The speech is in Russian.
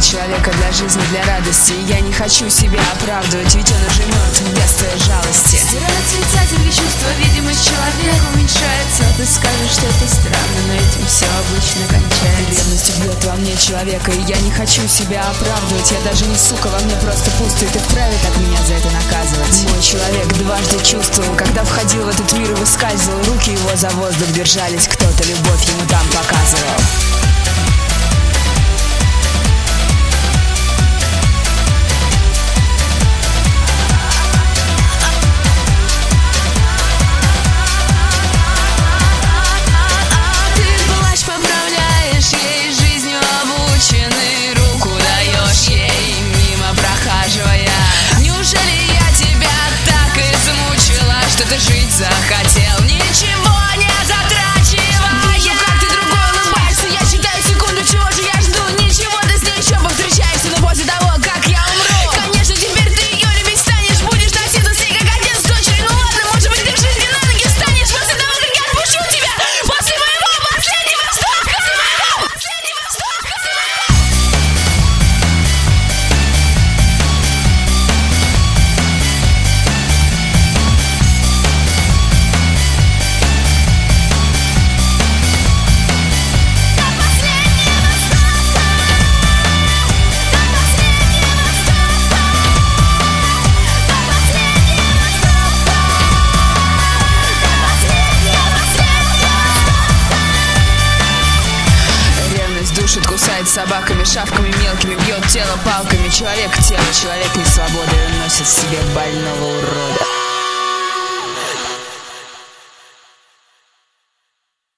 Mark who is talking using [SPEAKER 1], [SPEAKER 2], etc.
[SPEAKER 1] человека для жизни, для радости. И я не хочу себя оправдывать, ведь он уже мертв без твоей жалости.
[SPEAKER 2] Стирая отрицательные чувства, видимость человека уменьшается. Ты скажешь, что это странно, но этим все обычно кончается.
[SPEAKER 1] Ревность убьет во мне человека, и я не хочу себя оправдывать. Я даже не сука, во мне просто пусто, и ты вправе так меня за это наказывать. Мой человек дважды чувствовал, когда входил в этот мир и выскальзывал. Руки его за воздух держались, кто-то любовь ему там показывал.
[SPEAKER 2] Ты жить захотел, ничего не затрачивая. Вижу, как ты другой улыбаешься. Я считаю секунду, чего же я жду. Ничего, ты с ней еще повстречаешься. Но после того, как я умру, конечно, теперь ты ее любить станешь. Будешь носиться с ней, как отец с дочерью. Ну ладно, может быть, ты в жизни на ноги встанешь после того, как я отпущу тебя. После моего последнего вздоха.
[SPEAKER 1] Душит, кусает собаками, шавками мелкими, бьет тело палками. Человек тело, человек не свобода, и он носит в себе больного урода.